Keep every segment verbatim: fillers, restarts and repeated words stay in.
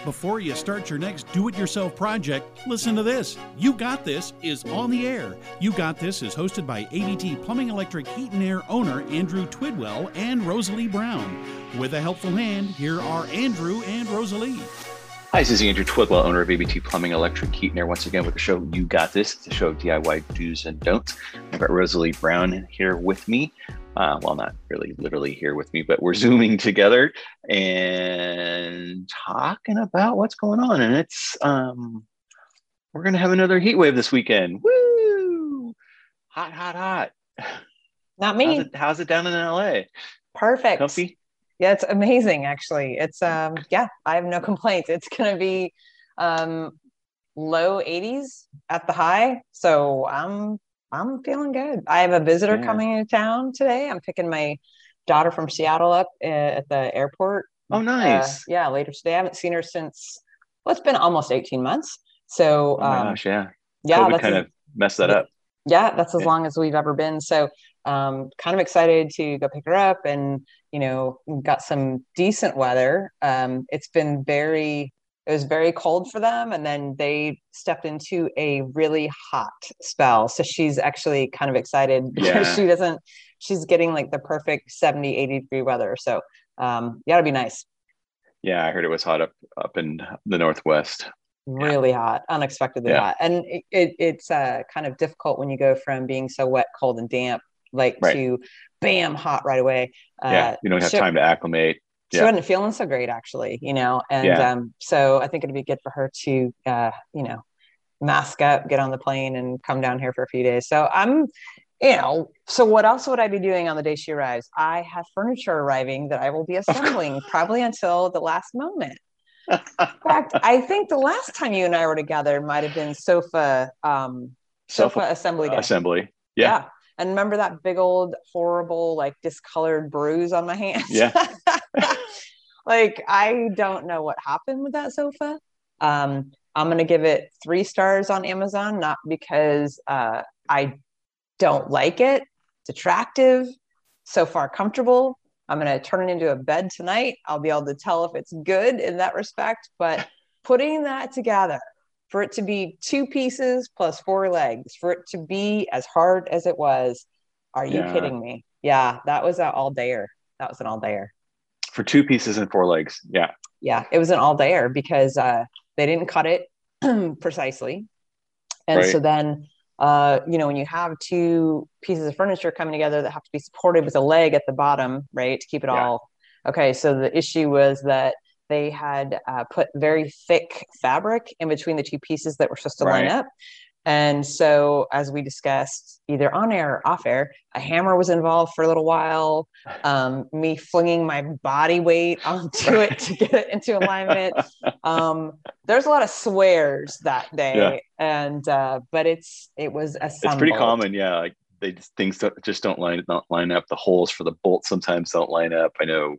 Before you start your next do-it-yourself project, listen to this. You Got This is on the air. You Got This is hosted by A D T Plumbing Electric Heat and Air owner Andrew Twidwell and Rosalie Brown. With a helpful hand, here are Andrew and Rosalie. Hi, this is Andrew Twidwell, owner of A D T Plumbing Electric Heat and Air, once again with the show You Got This. It's a show of D I Y do's and don'ts. I've got Rosalie Brown here with me. Uh, well, not really literally here with me, but we're Zooming together and talking about what's going on. And it's, um, we're going to have another heat wave this weekend. Woo! Hot, hot, hot. Not me. How's it, how's it down in L A? Perfect. Comfy? Yeah, it's amazing, actually. It's, um, yeah, I have no complaints. It's going to be um, low eighties at the high. So I'm I'm feeling good. I have a visitor yeah. coming into town today. I'm picking my daughter from Seattle up uh, at the airport. Oh, nice. Uh, yeah, later today. I haven't seen her since, well, it's been almost eighteen months. So, oh my um, gosh, yeah. Yeah, COVID that's kind a, of messed that up. Yeah, that's as yeah. long as we've ever been. So, um, kind of excited to go pick her up, and you know, got some decent weather. Um, it's been very, it was very cold for them, and then they stepped into a really hot spell. So she's actually kind of excited because yeah. she doesn't, she's getting like the perfect seventy, eighty degree weather. So, um, yeah, it'll be nice. Yeah, I heard it was hot up up in the Northwest. Really yeah. hot, unexpectedly yeah. hot. And it, it, it's uh, kind of difficult when you go from being so wet, cold, and damp, like right. to bam, hot right away. Uh, yeah, you don't have she, time to acclimate. She yeah. wasn't feeling so great, actually, you know, and yeah. um, so I think it'd be good for her to, uh, you know, mask up, get on the plane, and come down here for a few days. So I'm, you know, so what else would I be doing on the day she arrives? I have furniture arriving that I will be assembling probably until the last moment. In fact, I think the last time you and I were together might have been sofa um, sofa, sofa assembly day. Assembly, yeah. yeah. And remember that big old horrible like discolored bruise on my hands? Yeah. Like I don't know what happened with that sofa. Um, I'm gonna give it three stars on Amazon, not because uh, I don't like it. It's attractive, so far comfortable. I'm going to turn it into a bed tonight. I'll be able to tell if it's good in that respect, but putting that together for it to be two pieces plus four legs, for it to be as hard as it was. Are you yeah. kidding me? Yeah. That was an all dayer. That was an all dayer for two pieces and four legs. Yeah. Yeah. It was an all dayer because uh, they didn't cut it precisely. And right. so then, Uh, you know, when you have two pieces of furniture coming together that have to be supported with a leg at the bottom, right, to keep it yeah. all. Okay, so the issue was that they had uh, put very thick fabric in between the two pieces that were supposed to right. line up. And so, as we discussed, either on air or off air, a hammer was involved for a little while. Um, me flinging my body weight onto it to get it into alignment. Um, there's a lot of swears that day, yeah. and uh, but it's it was assembled. It's pretty common, yeah. Like they just, things don't, just don't line don't line up. The holes for the bolts sometimes don't line up. I know.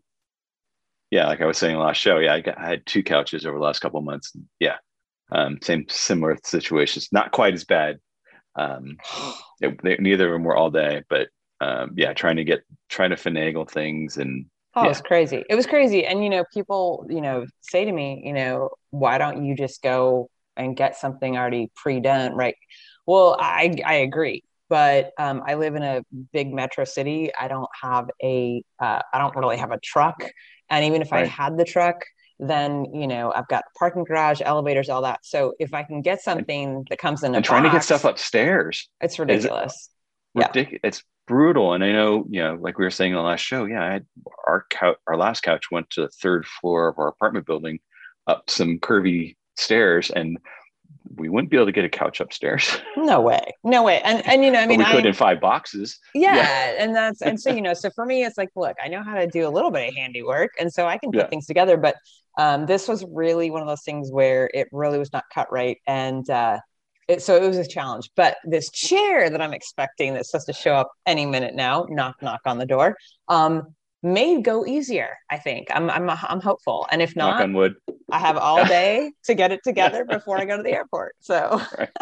Yeah, like I was saying last show. Yeah, I, got, I had two couches over the last couple of months. Yeah. Um, same similar situations, not quite as bad. Um, it, they, neither of them were all day, but um, yeah, trying to get trying to finagle things and oh, yeah. it was crazy. It was crazy, and you know, people, you know, say to me, you know, why don't you just go and get something already pre-done, right? Well, I I agree, but um, I live in a big metro city. I don't have a uh, I don't really have a truck, and even if right. I had the truck, then, you know, I've got parking garage, elevators, all that. So if I can get something that comes in a and trying box, to get stuff upstairs, it's ridiculous. It, ridiculous. Yeah. It's brutal. And I know, you know, like we were saying in the last show, yeah, I had our couch, our last couch went to the third floor of our apartment building up some curvy stairs, and we wouldn't be able to get a couch upstairs. No way. No way. And, and, you know, I mean, but we could I, in five boxes. Yeah, yeah. And that's, and so, you know, so for me, it's like, look, I know how to do a little bit of handiwork, and so I can put yeah. things together, but um, this was really one of those things where it really was not cut right. And uh, it, so it was a challenge, but this chair that I'm expecting that's supposed to show up any minute now, knock, knock on the door, um, may go easier. I think I'm, I'm, I'm hopeful. And if not, knock on wood. I have all day to get it together before I go to the airport. So,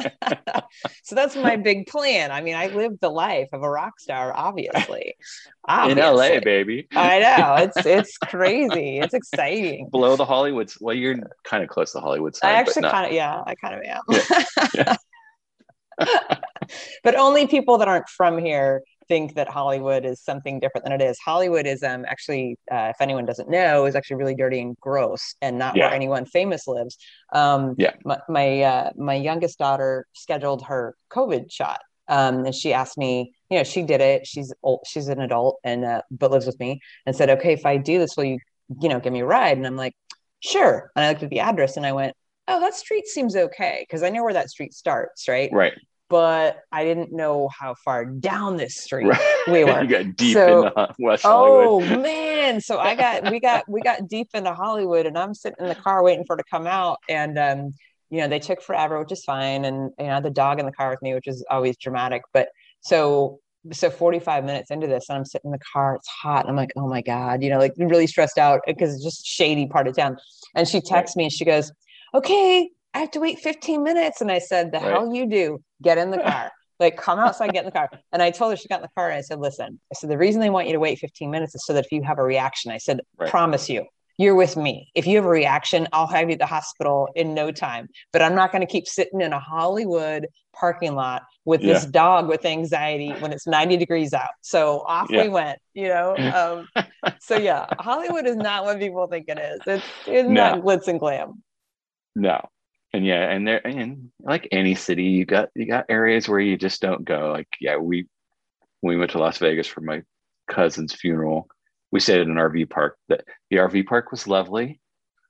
so that's my big plan. I mean, I live the life of a rock star, obviously. obviously. In L A, baby. I know. It's it's crazy. It's exciting. Below the Hollywood. Well, you're kind of close to the Hollywood side. I actually kind of, yeah, I kind of am. Yeah. Yeah. But only people that aren't from here think that Hollywood is something different than it is. Hollywood is um actually, uh, if anyone doesn't know, is actually really dirty and gross, and not yeah. where anyone famous lives. Um, yeah. My my, uh, my youngest daughter scheduled her COVID shot, um, and she asked me. You know, she did it. She's old. She's an adult, and uh, but lives with me. And said, "Okay, if I do this, will you, you know, give me a ride?" And I'm like, "Sure." And I looked at the address, and I went, "Oh, that street seems okay," because I know where that street starts, right? Right. But I didn't know how far down this street right. we were. You got deep so, into West Hollywood. Oh man. So I got, we got, we got deep into Hollywood, and I'm sitting in the car waiting for her to come out. And, um, you know, they took forever, which is fine. And, you know, the dog in the car with me, which is always dramatic. But so, so forty-five minutes into this, and I'm sitting in the car, it's hot. And I'm like, oh my God, you know, like really stressed out because it's just shady part of town. And she texts right. me and she goes, "Okay, I have to wait fifteen minutes. And I said, the right. hell you do, get in the car, like come outside, get in the car. And I told her, she got in the car, and I said, listen, I said, the reason they want you to wait fifteen minutes is so that if you have a reaction, I said, right. promise you, you're with me. If you have a reaction, I'll have you at the hospital in no time, but I'm not going to keep sitting in a Hollywood parking lot with yeah. this dog with anxiety when it's ninety degrees out. So off yeah. we went, you know? Um, so yeah, Hollywood is not what people think it is. It's, it's no. not glitz and glam. No. And yeah, and there, and like any city, you got you got areas where you just don't go. Like, yeah, we when we went to Las Vegas for my cousin's funeral, we stayed at an R V park. That the R V park was lovely,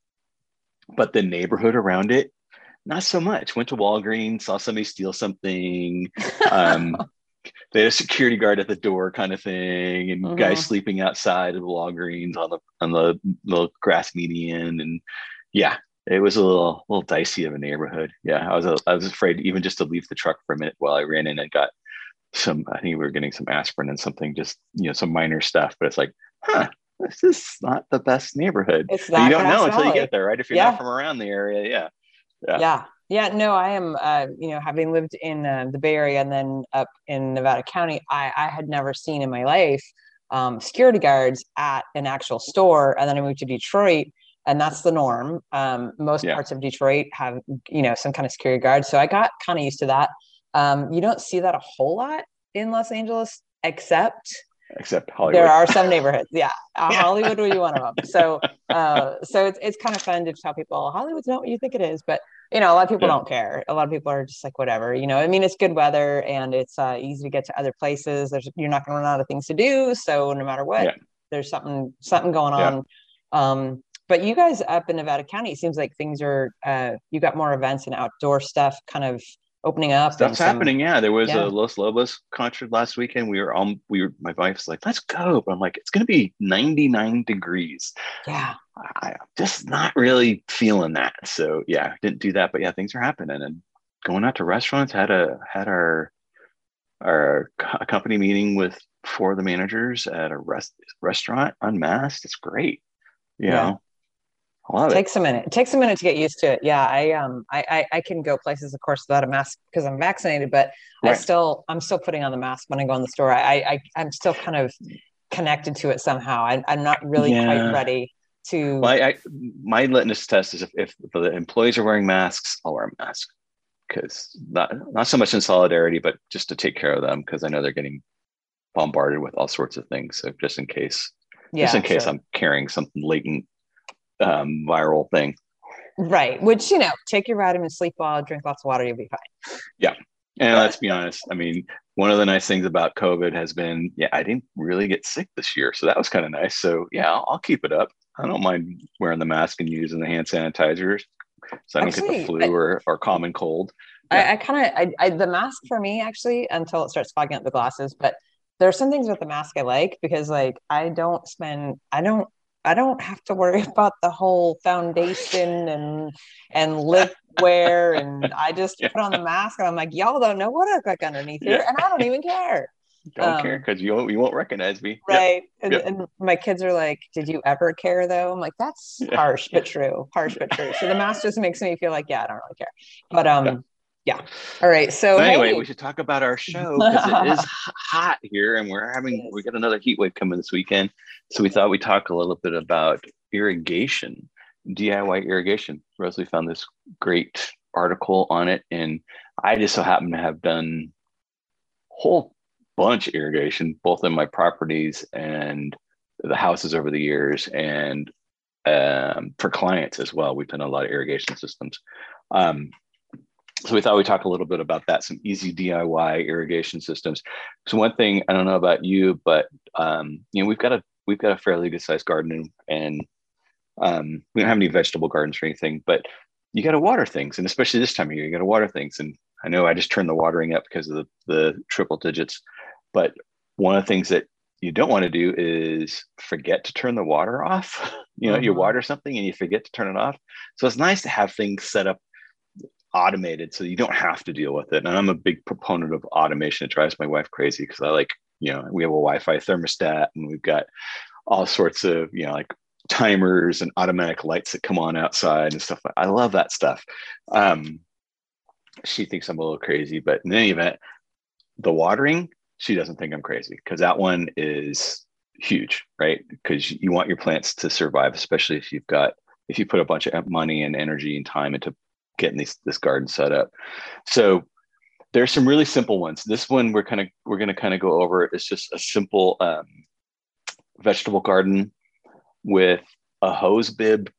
but the neighborhood around it, not so much. Went to Walgreens, saw somebody steal something. Um, they had a security guard at the door, kind of thing, and mm-hmm. guys sleeping outside of the Walgreens on the on the little grass median, and yeah. It was a little, little dicey of a neighborhood. Yeah, I was, a, I was afraid even just to leave the truck for a minute while I ran in and got some. I think we were getting some aspirin and something, just you know, some minor stuff. But it's like, huh, this is not the best neighborhood. It's not. You don't know until you get there, right? If you're yeah. not from around the area, yeah, yeah, yeah. yeah no, I am. Uh, you know, having lived in uh, the Bay Area and then up in Nevada County, I, I had never seen in my life um, security guards at an actual store. And then I moved to Detroit. And that's the norm. Um, most yeah. parts of Detroit have, you know, some kind of security guard. So I got kind of used to that. Um, you don't see that a whole lot in Los Angeles, except except Hollywood. There are some neighborhoods. Yeah, uh, Hollywood would be one of them. So, uh, so it's it's kind of fun to tell people Hollywood's not what you think it is. But you know, a lot of people yeah. don't care. A lot of people are just like whatever. You know, I mean, it's good weather and it's uh, easy to get to other places. There's you're not going to run out of things to do. So no matter what, yeah. there's something something going on. Yeah. Um, But you guys up in Nevada County, it seems like things are, uh, you got more events and outdoor stuff kind of opening up. Stuff's some, happening. Yeah. There was yeah. a Los Lobos concert last weekend. We were all, we were, my wife's like, let's go. But I'm like, it's going to be ninety-nine degrees. Yeah. I, I'm just not really feeling that. So yeah, didn't do that, but yeah, things are happening and going out to restaurants, had a, had our, our co- company meeting with four of the managers at a rest, restaurant unmasked. It's great. You yeah. know? It takes a minute. It takes a minute to get used to it. Yeah, I um, I I, I can go places, of course, without a mask because I'm vaccinated, but right. I still, I'm still putting on the mask when I go in the store. I, I I'm still kind of connected to it somehow. I, I'm not really yeah. quite ready to. Well, I, I, my litmus test is if, if the employees are wearing masks, I'll wear a mask because not not so much in solidarity, but just to take care of them because I know they're getting bombarded with all sorts of things. So just in case, yeah, just in case sure. I'm carrying something latent. Um, viral thing. Right. Which, you know, take your vitamins, sleep well, drink lots of water, you'll be fine. Yeah. And let's be honest. I mean, one of the nice things about COVID has been, yeah, I didn't really get sick this year. So that was kind of nice. So yeah, I'll, I'll keep it up. I don't mind wearing the mask and using the hand sanitizers. So I don't actually, get the flu I, or, or common cold. Yeah. I, I kind of, I, I, the mask for me actually, until it starts fogging up the glasses, but there are some things with the mask I like because like, I don't spend, I don't, I don't have to worry about the whole foundation and and lip wear, and I just yeah. put on the mask and I'm like, y'all don't know what I look like underneath here, yeah. and I don't even care. Don't care Um, because you won't, you won't recognize me. Yep. right. And, Yep. and my kids are like, did you ever care though? I'm like, that's Yeah. harsh but true. Harsh but true. So the mask just makes me feel like, yeah, I don't really care. But Yeah. um, yeah. All right. So So anyway, hey. we should talk about our show because it is h- hot here, and we're having we got another heat wave coming this weekend. So we thought we'd talk a little bit about irrigation, D I Y irrigation. Rosalie found this great article on it, and I just so happen to have done a whole bunch of irrigation, both in my properties and the houses over the years, and um, for clients as well. We've done a lot of irrigation systems. Um, So we thought we'd talk a little bit about that, some easy D I Y irrigation systems. So one thing, I don't know about you, but um, you know, we've got a we've got a fairly good sized garden, and um, we don't have any vegetable gardens or anything, but you got to water things, and especially this time of year, you got to water things. And I know I just turned the watering up because of the, the triple digits, but one of the things that you don't want to do is forget to turn the water off. You know, you Mhm. water something and you forget to turn it off. So it's nice to have things set up automated so you don't have to deal with it. And I'm a big proponent of automation. It drives my wife crazy because I like, you know, we have a Wi-Fi thermostat and we've got all sorts of, you know, like timers and automatic lights that come on outside and stuff. I love that stuff. Um, she thinks I'm a little crazy, but in any event, the watering, she doesn't think I'm crazy because that one is huge, right? Because you want your plants to survive, especially if you've got, if you put a bunch of money and energy and time into getting these, this garden set up. So there's some really simple ones. This one we're kind of, we're going to kind of go over. It's just a simple um, vegetable garden with a hose bib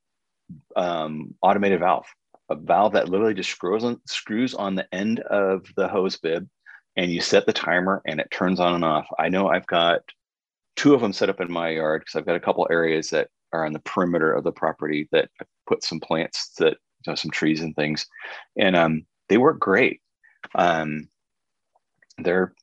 um, automated valve, a valve that literally just screws on, screws on the end of the hose bib, and you set the timer and it turns on and off. I know I've got two of them set up in my yard because I've got a couple areas that are on the perimeter of the property that I put some plants that, you know, some trees and things, and um, they work great. Um, they're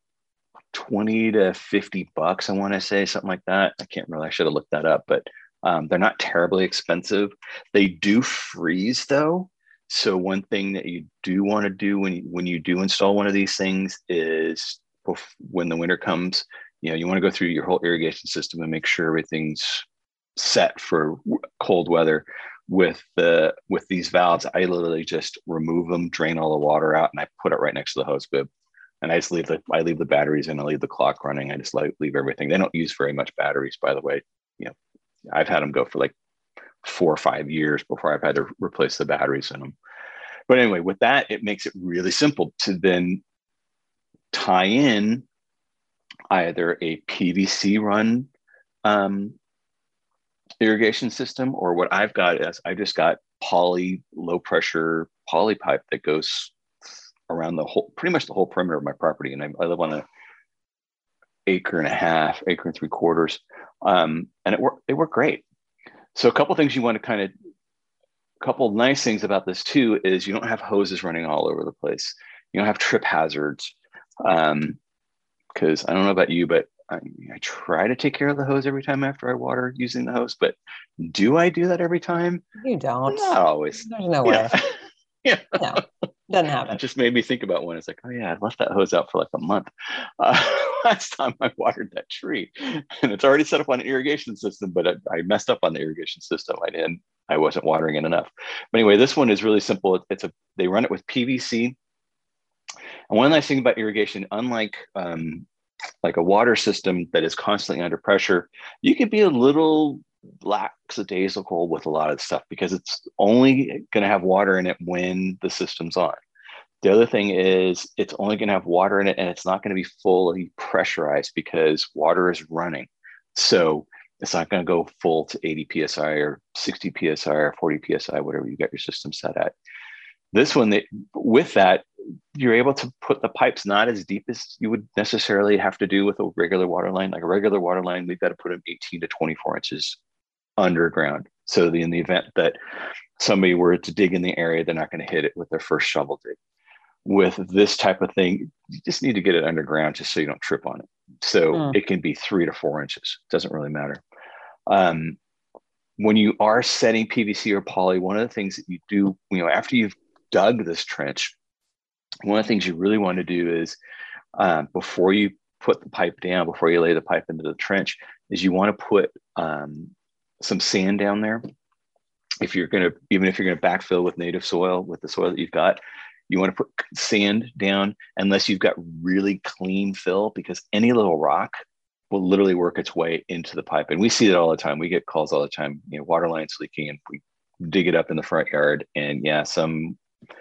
twenty to fifty bucks, I want to say, something like that. I can't remember. I should have looked that up, but um, they're not terribly expensive. They do freeze though. So one thing that you do want to do when you, when you do install one of these things is when the winter comes, you know, you want to go through your whole irrigation system and make sure everything's set for cold weather. With the with these valves, I literally just remove them, drain all the water out, and I put it right next to the hose bib. And I just leave the I leave the batteries in, I leave the clock running. I just like leave everything. They don't use very much batteries, by the way. You know, I've had them go for like four or five years before I've had to replace the batteries in them. But anyway, with that, it makes it really simple to then tie in either a P V C run um, irrigation system, or what I've got is I just got poly low pressure poly pipe that goes around the whole, pretty much the whole perimeter of my property. And I, I live on a acre and a half, acre and three quarters. Um, and it worked, they work great. So a couple things you want to kind of, a couple nice things about this too, is you don't have hoses running all over the place. You don't have trip hazards. Um, cause I don't know about you, but I, I try to take care of the hose every time after I water using the hose, but do I do that every time? You don't. Not always. There's no yeah. way. yeah. No, doesn't happen. It just made me think about when it's like, oh yeah, I left that hose out for like a month. Uh, last time I watered that tree, and it's already set up on an irrigation system, but I, I messed up on the irrigation system. I didn't, I wasn't watering it enough. But anyway, this one is really simple. It's a, they run it with P V C. And one nice thing about irrigation, unlike um, like a water system that is constantly under pressure, you can be a little lackadaisical with a lot of stuff because it's only going to have water in it when the system's on. The other thing is it's only going to have water in it, and it's not going to be fully pressurized because water is running. So it's not going to go full to eighty P S I or sixty P S I or forty P S I, whatever you got your system set at. This one, they, with that, you're able to put the pipes not as deep as you would necessarily have to do with a regular water line. Like a regular water line, we've got to put them eighteen to twenty-four inches underground. So the, in the event that somebody were to dig in the area, they're not going to hit it with their first shovel dig. With this type of thing, you just need to get it underground just so you don't trip on it. So mm. it can be three to four inches. Doesn't really matter. Um, when you are setting P V C or poly, one of the things that you do, you know, after you've dug this trench, one of the things you really want to do is uh, before you put the pipe down before you lay the pipe into the trench is you want to put um, some sand down there. If you're going to, even if you're going to backfill with native soil, with the soil that you've got, you want to put sand down unless you've got really clean fill, because any little rock will literally work its way into the pipe. And we see it all the time. We get calls all the time, you know, water lines leaking, and we dig it up in the front yard. And yeah, some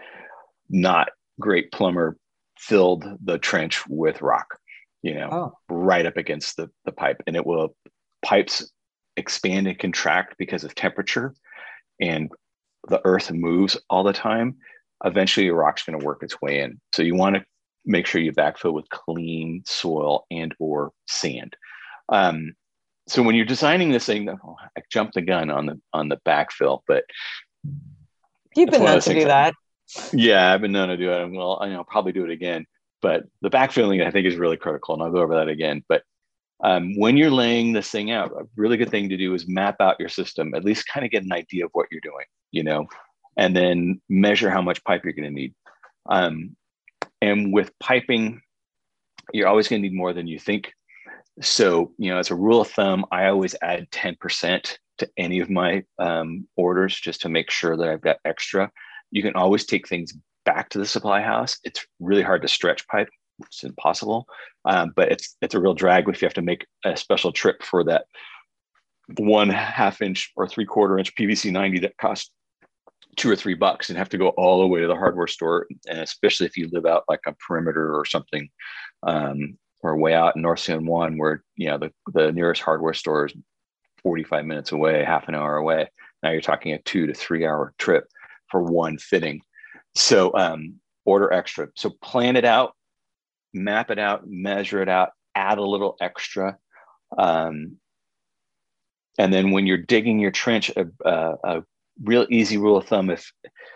not great plumber filled the trench with rock, you know, oh. right up against the, the pipe. And it will, pipes expand and contract because of temperature, and the earth moves all the time. Eventually your rock's going to work its way in. So you want to make sure you backfill with clean soil and or sand. Um, so when you're designing this thing, oh, I jumped the gun on the on the backfill, but you've been known to do that. Yeah, I've been known to do it. Well, I know I'll probably do it again. But the backfilling, I think, is really critical, and I'll go over that again. But um, when you're laying this thing out, a really good thing to do is map out your system, at least kind of get an idea of what you're doing, you know, and then measure how much pipe you're going to need. Um, and with piping, you're always going to need more than you think. So, you know, as a rule of thumb, I always add ten percent to any of my um, orders just to make sure that I've got extra. You can always take things back to the supply house. It's really hard to stretch pipe. It's impossible, um, but it's it's a real drag if you have to make a special trip for that one half inch or three quarter inch P V C ninety that costs two or three bucks and have to go all the way to the hardware store. And especially if you live out like a perimeter or something, um, or way out in North San Juan, where, you know, the, the nearest hardware store is forty-five minutes away, half an hour away. Now you're talking a two to three hour trip for one fitting. So um, order extra. So plan it out, map it out, measure it out, add a little extra. Um, and then when you're digging your trench, a, a, a real easy rule of thumb, if,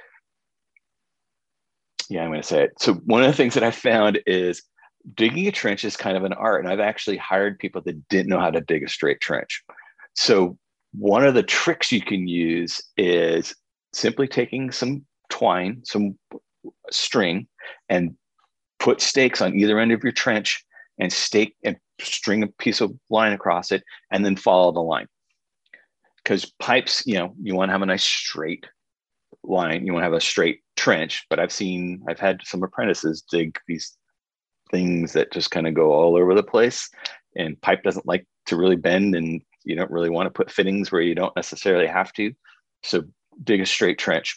yeah, I'm going to say it. So one of the things that I found is digging a trench is kind of an art. And I've actually hired people that didn't know how to dig a straight trench. So one of the tricks you can use is simply taking some twine, some string, and put stakes on either end of your trench and stake and string a piece of line across it, and then follow the line. Because pipes, you know, you want to have a nice straight line, you want to have a straight trench. But I've seen, I've had some apprentices dig these things that just kind of go all over the place, and pipe doesn't like to really bend, and you don't really want to put fittings where you don't necessarily have to. So dig a straight trench.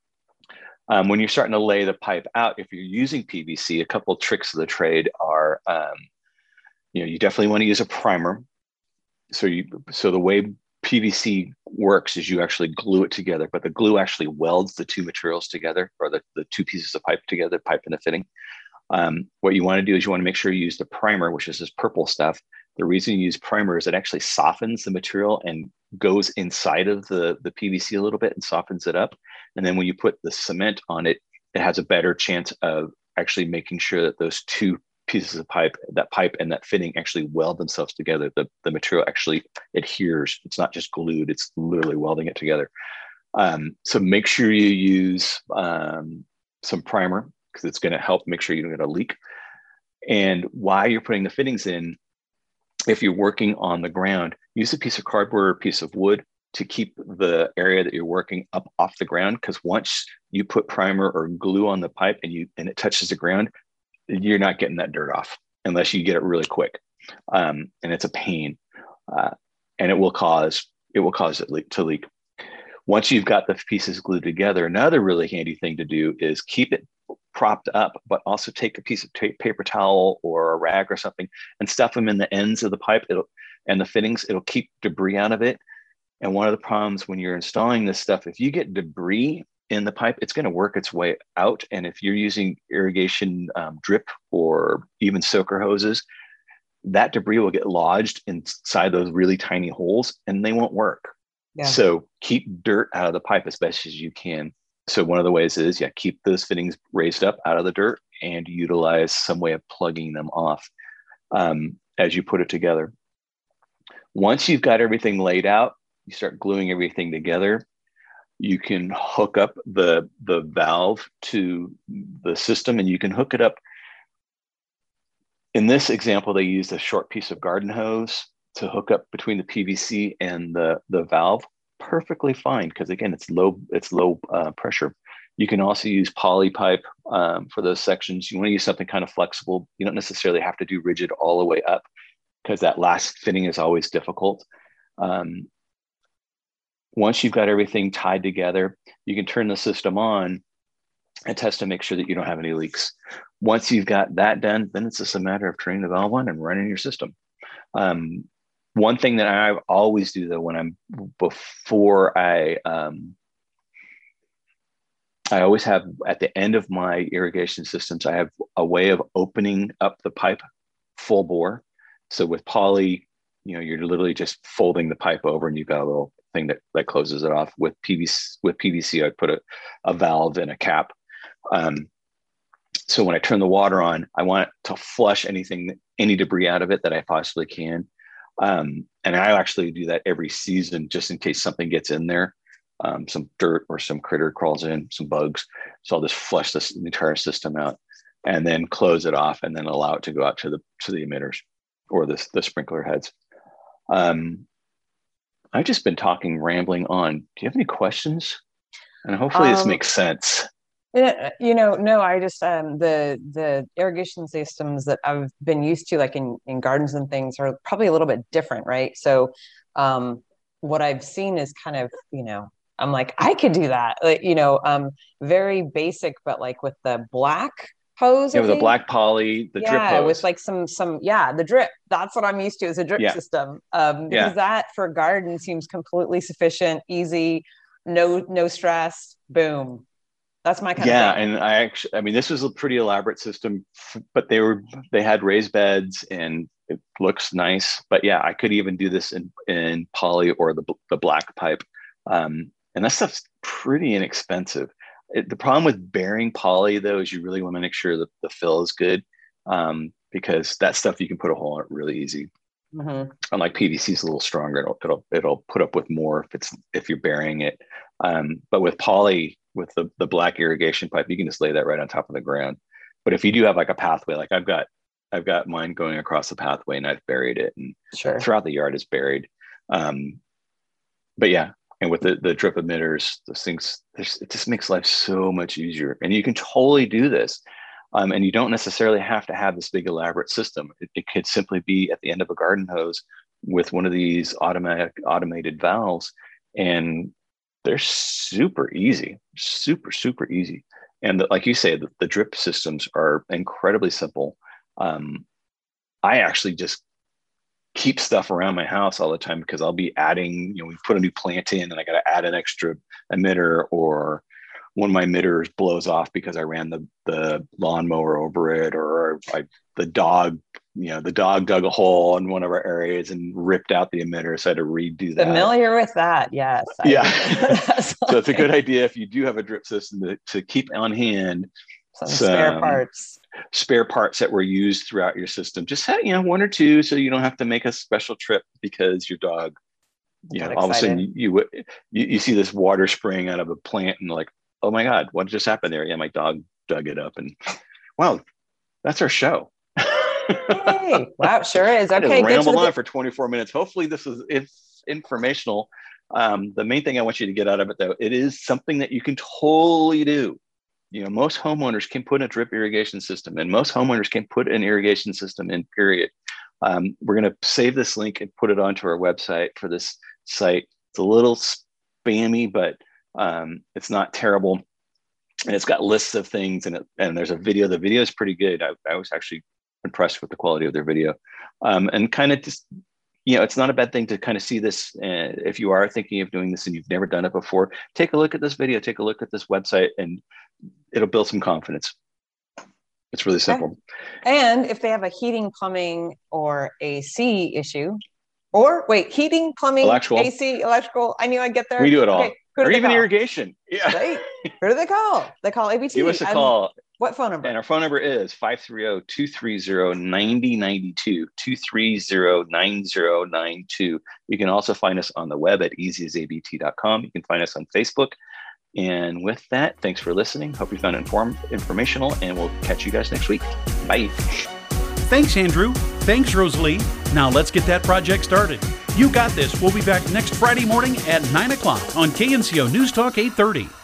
Um, when you're starting to lay the pipe out, if you're using P V C, a couple of tricks of the trade are, um, you know, you definitely want to use a primer. So you, so the way P V C works is you actually glue it together, but the glue actually welds the two materials together, or the, the two pieces of pipe together, pipe and the fitting. Um, what you want to do is you want to make sure you use the primer, which is this purple stuff. The reason you use primer is it actually softens the material and goes inside of the, the P V C a little bit and softens it up. And then when you put the cement on it, it has a better chance of actually making sure that those two pieces of pipe, that pipe and that fitting, actually weld themselves together. The, the material actually adheres. It's not just glued, it's literally welding it together. Um, so make sure you use um, some primer, because it's going to help make sure you don't get a leak. And while you're putting the fittings in, if you're working on the ground, use a piece of cardboard or a piece of wood to keep the area that you're working up off the ground. Because once you put primer or glue on the pipe and you and it touches the ground, you're not getting that dirt off unless you get it really quick. Um, and it's a pain, uh, and it will cause it will cause it leak, to leak. Once you've got the pieces glued together, another really handy thing to do is keep it propped up, but also take a piece of tape, paper towel or a rag or something and stuff them in the ends of the pipe it'll, and the fittings. It'll keep debris out of it. And one of the problems when you're installing this stuff, if you get debris in the pipe, it's going to work its way out. And if you're using irrigation um, drip or even soaker hoses, that debris will get lodged inside those really tiny holes and they won't work. Yeah. So keep dirt out of the pipe as best as you can. So one of the ways is, yeah, keep those fittings raised up out of the dirt and utilize some way of plugging them off um, as you put it together. Once you've got everything laid out, you start gluing everything together. You can hook up the, the valve to the system, and you can hook it up in this example, they used a short piece of garden hose to hook up between the P V C and the, the valve. Perfectly fine, because again, it's low, it's low uh, pressure. You can also use poly pipe um, for those sections. You want to use something kind of flexible. You don't necessarily have to do rigid all the way up, because that last fitting is always difficult. Um, once you've got everything tied together, you can turn the system on and test to make sure that you don't have any leaks. Once you've got that done, then it's just a matter of turning the valve on and running your system. Um, one thing that I always do though, when I'm before I, um, I always have at the end of my irrigation systems, I have a way of opening up the pipe full bore. So with poly, you know, you're literally just folding the pipe over and you've got a little thing that, that closes it off. With P V C, with P V C, I put a, a valve and a cap. Um, so when I turn the water on, I want to flush anything, any debris out of it that I possibly can. Um, and I actually do that every season, just in case something gets in there, um, some dirt or some critter crawls in, some bugs. So I'll just flush this entire system out and then close it off and then allow it to go out to the, to the emitters or the, the sprinkler heads. Um, I've just been talking, rambling on. Do you have any questions? And hopefully um, this makes sense. You know, no, I just, um, the, the irrigation systems that I've been used to, like in, in gardens and things, are probably a little bit different, right? So um, what I've seen is kind of, you know, I'm like, I could do that, like, you know, um, very basic, but like with the black hose. Yeah, with the black poly, the yeah, drip hose. with like some, some, yeah, the drip. That's what I'm used to, is a drip yeah. system. Um, because yeah. that for garden seems completely sufficient, easy, no, no stress, boom. That's my kind yeah, of thing. And I actually, I mean, this was a pretty elaborate system, but they were, they had raised beds and it looks nice. But yeah, I could even do this in, in poly or the, the black pipe. Um, and that stuff's pretty inexpensive. It, the problem with bearing poly though, is you really want to make sure that the fill is good, um, because that stuff you can put a hole in it really easy. Mm-hmm. Unlike P V C is a little stronger. It'll, it'll, it'll put up with more if it's, if you're burying it. Um, but with poly, with the, the black irrigation pipe, you can just lay that right on top of the ground. But if you do have like a pathway, like I've got, I've got mine going across the pathway and I've buried it, and sure. throughout the yard is buried. Um, but yeah, and with the, the drip emitters, those things, it just makes life so much easier. And you can totally do this. Um, and you don't necessarily have to have this big elaborate system. It, it could simply be at the end of a garden hose with one of these automatic automated valves, and they're super easy, super, super easy. And the, like you say, the, the drip systems are incredibly simple. Um, I actually just keep stuff around my house all the time, because I'll be adding, you know, we put a new plant in and I got to add an extra emitter, or one of my emitters blows off because I ran the, the lawnmower over it, or I, the dog, you know, the dog dug a hole in one of our areas and ripped out the emitter. So I had to redo that. Familiar with that. Yes. Yeah. So it's a good idea if you do have a drip system to, to keep on hand some, some spare parts, spare parts that were used throughout your system. Just have, you know, one or two, so you don't have to make a special trip because your dog, you know, all of a sudden you, you, you, you see this water spraying out of a plant and like, oh my God, what just happened there? Yeah, my dog dug it up, and wow, that's our show. Hey, wow, sure is. Okay, I ramble on for twenty-four minutes. Hopefully this is it's informational. Um, the main thing I want you to get out of it though, it is something that you can totally do. You know, most homeowners can put a drip irrigation system in. Most homeowners can put an irrigation system in, period. Um, we're going to save this link and put it onto our website for this site. It's a little spammy, but um, it's not terrible. And it's got lists of things in it. And there's a video. The video is pretty good. I, I was actually impressed with the quality of their video. Um, and kind of just, you know, it's not a bad thing to kind of see this. Uh, if you are thinking of doing this and you've never done it before, take a look at this video, take a look at this website, and it'll build some confidence. It's really simple. And if they have a heating, plumbing, or A C issue, or wait, heating, plumbing, electrical. A C, electrical, I knew I'd get there. We do it all. Okay, or even call? Irrigation. Yeah. Right. Who do they call? They call A B T. Give us a call. What phone number? And our phone number is five three zero, two three zero, nine zero nine two, two three zero, nine zero nine two. You can also find us on the web at easy as a b t dot com. You can find us on Facebook. And with that, thanks for listening. Hope you found it inform- informational, and we'll catch you guys next week. Bye. Thanks, Andrew. Thanks, Rosalie. Now let's get that project started. You Got This. We'll be back next Friday morning at nine o'clock on K N C O News Talk eight thirty.